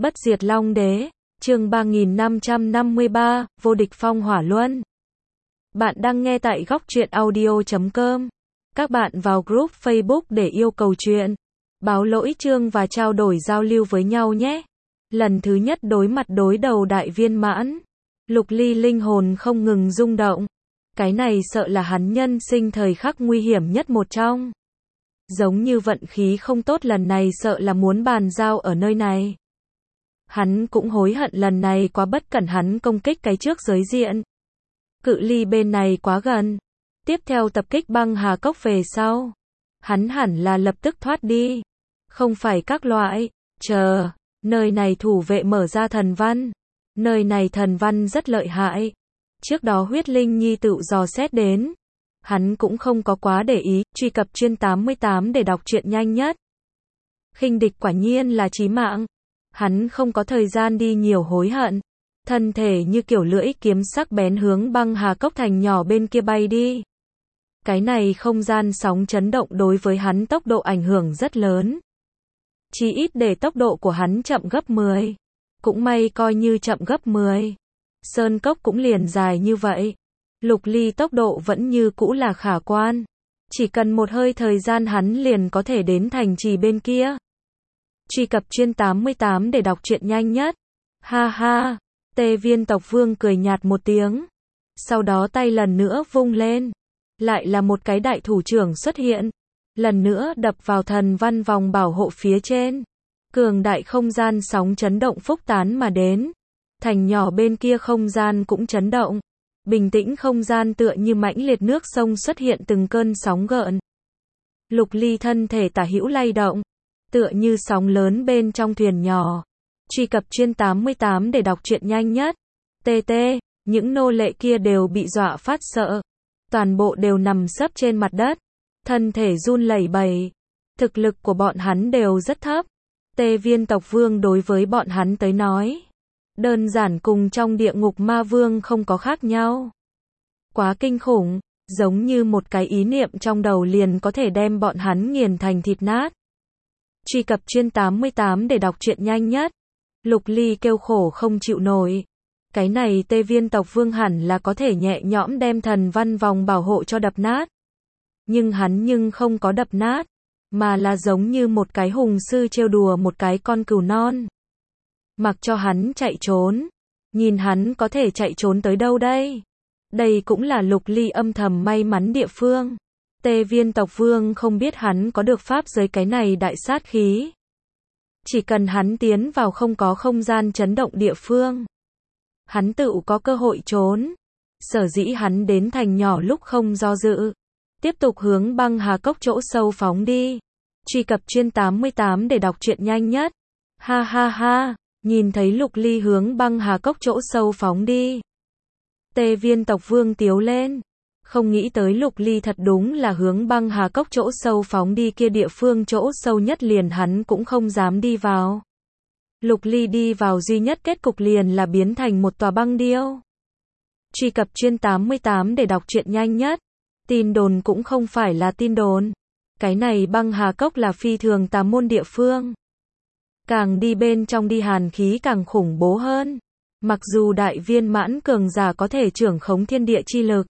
Bất diệt Long Đế, chương 3553, vô địch phong hỏa luân. Bạn đang nghe tại góc truyện audio.com. Các bạn vào group Facebook để yêu cầu truyện, báo lỗi chương và trao đổi giao lưu với nhau nhé. Lần thứ nhất đối mặt đối đầu đại viên mãn, Lục Ly linh hồn không ngừng rung động. Cái này sợ là hắn nhân sinh thời khắc nguy hiểm nhất một trong. Giống như vận khí không tốt lần này sợ là muốn bàn giao ở nơi này. Hắn cũng hối hận lần này quá bất cẩn hắn công kích cái trước giới diện. Cự ly bên này quá gần. Tiếp theo tập kích băng hà cốc về sau. Hắn hẳn là lập tức thoát đi. Không phải các loại, chờ, nơi này thủ vệ mở ra thần văn. Nơi này thần văn rất lợi hại. Trước đó huyết linh nhi tự dò xét đến. Hắn cũng không có quá để ý, truy cập chuyên 88 để đọc truyện nhanh nhất. Khinh địch quả nhiên là chí mạng. Hắn không có thời gian đi nhiều hối hận. Thân thể như kiểu lưỡi kiếm sắc bén hướng băng hà cốc thành nhỏ bên kia bay đi. Cái này không gian sóng chấn động đối với hắn tốc độ ảnh hưởng rất lớn. Chỉ ít để tốc độ của hắn chậm gấp 10. Cũng may coi như chậm gấp 10. Sơn cốc cũng liền dài như vậy. Lục Ly tốc độ vẫn như cũ là khả quan. Chỉ cần một hơi thời gian hắn liền có thể đến thành trì bên kia. Truy cập chuyên 88 để đọc truyện nhanh nhất. Ha ha, Tê Viên tộc vương cười nhạt một tiếng. Sau đó tay lần nữa vung lên. Lại là một cái đại thủ trưởng xuất hiện. Lần nữa đập vào thần văn vòng bảo hộ phía trên. Cường đại không gian sóng chấn động phúc tán mà đến. Thành nhỏ bên kia không gian cũng chấn động. Bình tĩnh không gian tựa như mãnh liệt nước sông xuất hiện từng cơn sóng gợn. Lục Ly thân thể tả hữu lay động. Tựa như sóng lớn bên trong thuyền nhỏ. Truy cập chuyên 88 để đọc truyện nhanh nhất. TT, những nô lệ kia đều bị dọa phát sợ. Toàn bộ đều nằm sấp trên mặt đất. Thân thể run lẩy bẩy. Thực lực của bọn hắn đều rất thấp. Tê Viên tộc vương đối với bọn hắn tới nói. Đơn giản cùng trong địa ngục ma vương không có khác nhau. Quá kinh khủng, giống như một cái ý niệm trong đầu liền có thể đem bọn hắn nghiền thành thịt nát. Truy cập chuyên 88 để đọc truyện nhanh nhất. Lục Ly kêu khổ không chịu nổi. Cái này Tê Viên tộc vương hẳn là có thể nhẹ nhõm đem thần văn vòng bảo hộ cho đập nát. Nhưng hắn không có đập nát, mà là giống như một cái hùng sư trêu đùa một cái con cừu non. Mặc cho hắn chạy trốn. Nhìn hắn có thể chạy trốn tới đâu đây? Đây cũng là Lục Ly âm thầm may mắn địa phương. Tê Viên tộc vương không biết hắn có được pháp giới cái này đại sát khí. Chỉ cần hắn tiến vào không có không gian chấn động địa phương. Hắn tự có cơ hội trốn. Sở dĩ hắn đến thành nhỏ lúc không do dự. Tiếp tục hướng băng hà cốc chỗ sâu phóng đi. Truy cập chuyên 88 để đọc truyện nhanh nhất. Ha ha ha. Nhìn thấy Lục Ly hướng băng hà cốc chỗ sâu phóng đi. Tê Viên tộc vương tiếu lên. Không nghĩ tới Lục Ly thật đúng là hướng băng hà cốc chỗ sâu phóng đi kia địa phương chỗ sâu nhất liền hắn cũng không dám đi vào. Lục Ly đi vào duy nhất kết cục liền là biến thành một tòa băng điêu. Truy cập chuyên 88 để đọc truyện nhanh nhất. Tin đồn cũng không phải là tin đồn. Cái này băng hà cốc là phi thường tà môn địa phương. Càng đi bên trong đi hàn khí càng khủng bố hơn. Mặc dù đại viên mãn cường giả có thể trưởng khống thiên địa chi lực.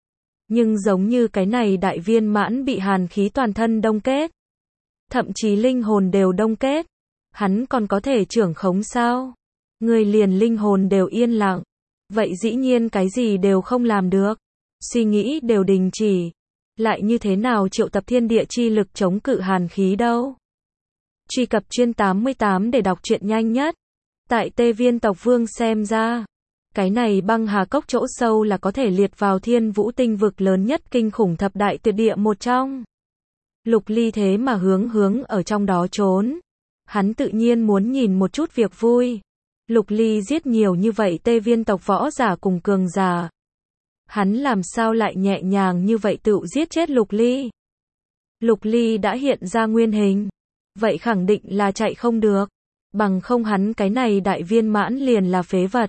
Nhưng giống như cái này đại viên mãn bị hàn khí toàn thân đông kết. Thậm chí linh hồn đều đông kết. Hắn còn có thể trưởng khống sao? Người liền linh hồn đều yên lặng. Vậy dĩ nhiên cái gì đều không làm được. Suy nghĩ đều đình chỉ. Lại như thế nào triệu tập thiên địa chi lực chống cự hàn khí đâu? Truy cập chuyên 88 để đọc truyện nhanh nhất. Tại Tê Viên tộc vương xem ra. Cái này băng hà cốc chỗ sâu là có thể liệt vào thiên vũ tinh vực lớn nhất kinh khủng thập đại tuyệt địa một trong. Lục Ly thế mà hướng ở trong đó trốn. Hắn tự nhiên muốn nhìn một chút việc vui. Lục Ly giết nhiều như vậy Tê Viên tộc võ giả cùng cường giả. Hắn làm sao lại nhẹ nhàng như vậy tự giết chết Lục Ly. Lục Ly đã hiện ra nguyên hình. Vậy khẳng định là chạy không được. Bằng không hắn cái này đại viên mãn liền là phế vật.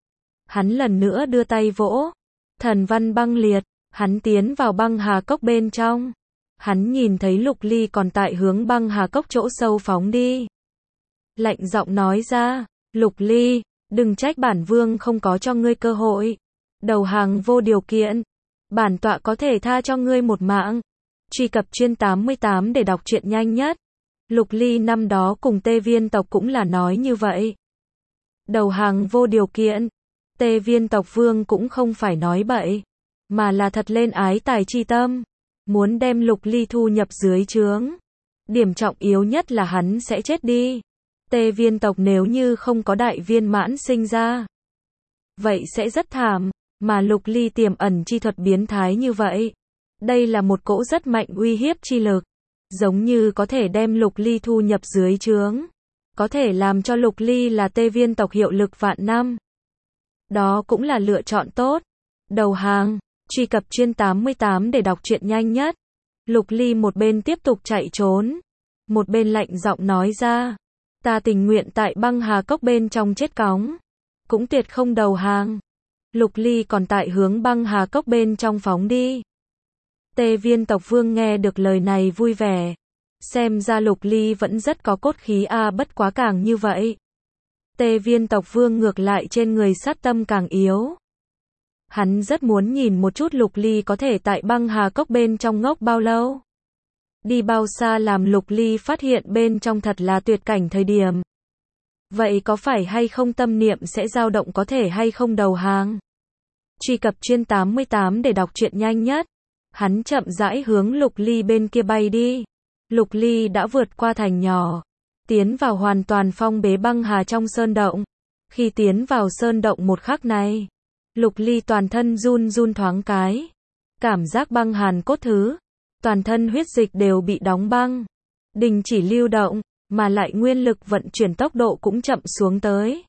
Hắn lần nữa đưa tay vỗ. Thần văn băng liệt. Hắn tiến vào băng hà cốc bên trong. Hắn nhìn thấy Lục Ly còn tại hướng băng hà cốc chỗ sâu phóng đi. lạnh giọng nói ra. Lục Ly, đừng trách bản vương không có cho ngươi cơ hội. Đầu hàng vô điều kiện. Bản tọa có thể tha cho ngươi một mạng. Truy cập chuyên 88 để đọc truyện nhanh nhất. Lục Ly năm đó cùng Tê Viên tộc cũng là nói như vậy. Đầu hàng vô điều kiện. Tê Viên tộc vương cũng không phải nói bậy, mà là thật lên ái tài chi tâm. Muốn đem Lục Ly thu nhập dưới trướng. Điểm trọng yếu nhất là hắn sẽ chết đi. Tê Viên tộc nếu như không có đại viên mãn sinh ra, vậy sẽ rất thảm. Mà Lục Ly tiềm ẩn chi thuật biến thái như vậy. Đây là một cỗ rất mạnh uy hiếp chi lực. Giống như có thể đem Lục Ly thu nhập dưới trướng. Có thể làm cho Lục Ly là Tê Viên tộc hiệu lực vạn năm. Đó cũng là lựa chọn tốt. Đầu hàng. Truy cập chuyên 88 để đọc truyện nhanh nhất. Lục Ly một bên tiếp tục chạy trốn, một bên lạnh giọng nói ra. Ta tình nguyện tại băng hà cốc bên trong chết cóng, cũng tuyệt không đầu hàng. Lục Ly còn tại hướng băng hà cốc bên trong phóng đi. Tê Viên tộc vương nghe được lời này vui vẻ. Xem ra Lục Ly vẫn rất có cốt khí bất quá càng như vậy. Tê Viên tộc vương ngược lại trên người sát tâm càng yếu. Hắn rất muốn nhìn một chút Lục Ly có thể tại băng hà cốc bên trong ngốc bao lâu. Đi bao xa làm Lục Ly phát hiện bên trong thật là tuyệt cảnh thời điểm. Vậy có phải hay không tâm niệm sẽ dao động, có thể hay không đầu hàng? Truy cập chuyên 88 để đọc truyện nhanh nhất. Hắn chậm rãi hướng Lục Ly bên kia bay đi. Lục Ly đã vượt qua thành nhỏ, tiến vào hoàn toàn phong bế băng hà trong sơn động. Khi tiến vào sơn động một khắc này, Lục Ly toàn thân run run thoáng cái. Cảm giác băng hàn cốt thứ, toàn thân huyết dịch đều bị đóng băng, đình chỉ lưu động, mà lại nguyên lực vận chuyển tốc độ cũng chậm xuống tới.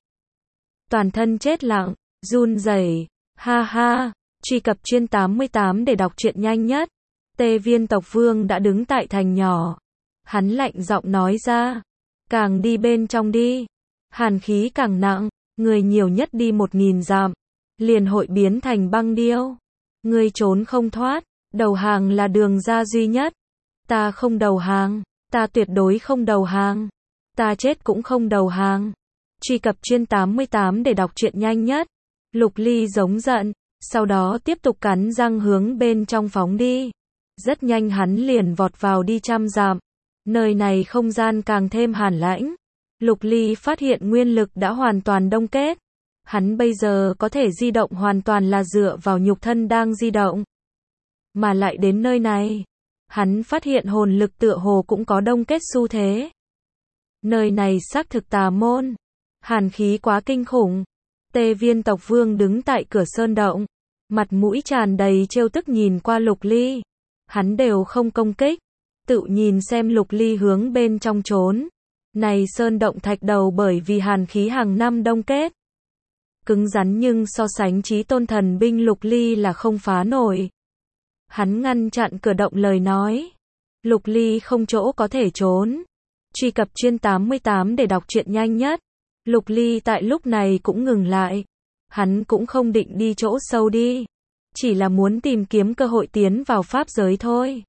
Toàn thân chết lặng, run rẩy. Ha ha. Truy cập chuyên 88 để đọc truyện nhanh nhất. Tê Viên tộc vương đã đứng tại thành nhỏ. Hắn lạnh giọng nói ra. Càng đi bên trong đi, hàn khí càng nặng, người nhiều nhất đi 1000 dặm, liền hội biến thành băng điêu. Ngươi trốn không thoát, đầu hàng là đường ra duy nhất. Ta không đầu hàng, ta tuyệt đối không đầu hàng. Ta chết cũng không đầu hàng. Truy cập chuyên 88 để đọc truyện nhanh nhất. Lục Ly giống giận, sau đó tiếp tục cắn răng hướng bên trong phóng đi. Rất nhanh hắn liền vọt vào đi 100 dặm. Nơi này không gian càng thêm hàn lãnh. Lục Ly phát hiện nguyên lực đã hoàn toàn đông kết. Hắn bây giờ có thể di động hoàn toàn là dựa vào nhục thân đang di động. Mà lại đến nơi này, hắn phát hiện hồn lực tựa hồ cũng có đông kết xu thế. Nơi này xác thực tà môn. Hàn khí quá kinh khủng. Tê Viên tộc vương đứng tại cửa sơn động, mặt mũi tràn đầy trêu tức nhìn qua Lục Ly. Hắn đều không công kích, tự nhìn xem Lục Ly hướng bên trong trốn. Này sơn động thạch đầu bởi vì hàn khí hàng năm đông kết, cứng rắn, nhưng so sánh chí tôn thần binh Lục Ly là không phá nổi. Hắn ngăn chặn cửa động lời nói. Lục Ly không chỗ có thể trốn. Truy cập chuyên 88 để đọc truyện nhanh nhất. Lục Ly tại lúc này cũng ngừng lại. Hắn cũng không định đi chỗ sâu đi, chỉ là muốn tìm kiếm cơ hội tiến vào pháp giới thôi.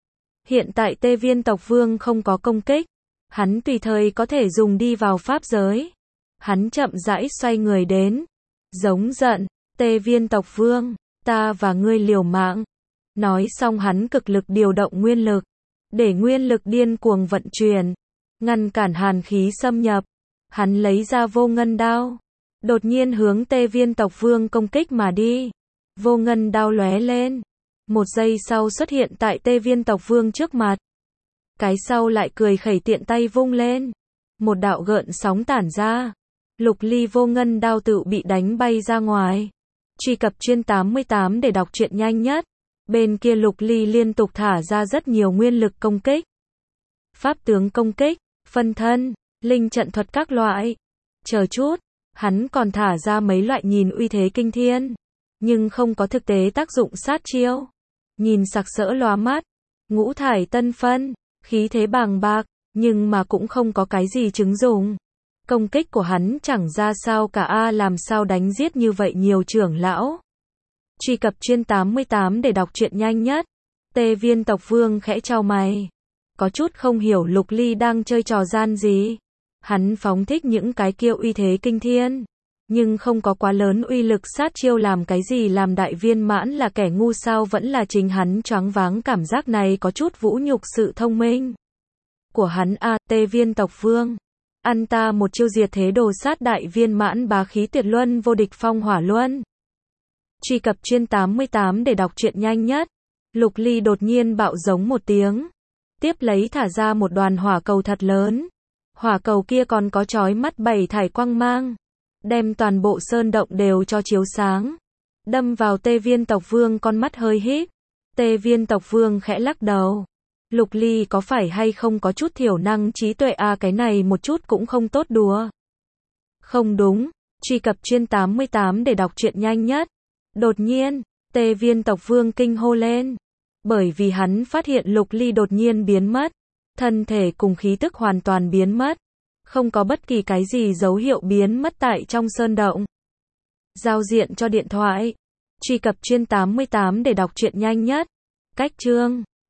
Hiện tại Tê Viên tộc vương không có công kích, hắn tùy thời có thể dùng đi vào pháp giới. Hắn chậm rãi xoay người đến, giống giận. Tê Viên tộc vương, ta và ngươi liều mạng. Nói xong hắn cực lực điều động nguyên lực, để nguyên lực điên cuồng vận chuyển, ngăn cản hàn khí xâm nhập. Hắn lấy ra vô ngân đao, đột nhiên hướng Tê Viên tộc vương công kích mà đi. Vô ngân đao lóe lên, một giây sau xuất hiện tại Tê Viên tộc vương trước mặt. Cái sau lại cười khẩy, tiện tay vung lên, một đạo gợn sóng tản ra. Lục Ly vô ngân đao tự bị đánh bay ra ngoài. Truy cập chuyên 88 để đọc truyện nhanh nhất. Bên kia Lục Ly liên tục thả ra rất nhiều nguyên lực công kích. Pháp tướng công kích, phân thân, linh trận thuật các loại. Chờ chút, hắn còn thả ra mấy loại nhìn uy thế kinh thiên, nhưng không có thực tế tác dụng sát chiêu. Nhìn sặc sỡ lóa mắt, ngũ thải tân phân, khí thế bàng bạc, nhưng mà cũng không có cái gì chứng dụng. Công kích của hắn chẳng ra sao cả, làm sao đánh giết như vậy nhiều trưởng lão. Truy cập chuyên 88 để đọc truyện nhanh nhất. Tê Viên tộc vương khẽ chau mày, có chút không hiểu Lục Ly đang chơi trò gian gì. Hắn phóng thích những cái kiêu uy thế kinh thiên, nhưng không có quá lớn uy lực sát chiêu làm cái gì làm đại viên mãn là kẻ ngu sao vẫn là chính hắn choáng váng cảm giác này có chút vũ nhục sự thông minh của hắn Tê Viên tộc vương. Ăn ta một chiêu diệt thế đồ sát đại viên mãn bá khí tuyệt luân vô địch phong hỏa luân. Truy cập chuyên 88 để đọc truyện nhanh nhất. Lục Ly đột nhiên bạo giống một tiếng, tiếp lấy thả ra một đoàn hỏa cầu thật lớn. Hỏa cầu kia còn có chói mắt bảy thải quang mang, đem toàn bộ sơn động đều cho chiếu sáng, đâm vào Tê Viên tộc vương con mắt hơi híp. Tê Viên tộc vương khẽ lắc đầu. Lục Ly có phải hay không có chút thiểu năng trí tuệ cái này một chút cũng không tốt đùa. Không đúng, truy cập chuyên 88 để đọc truyện nhanh nhất. Đột nhiên, Tê Viên tộc vương kinh hô lên, bởi vì hắn phát hiện Lục Ly đột nhiên biến mất, thân thể cùng khí tức hoàn toàn biến mất, không có bất kỳ cái gì dấu hiệu biến mất tại trong sơn động. Giao diện cho điện thoại, truy cập chuyên 88 để đọc truyện nhanh nhất. Cách chương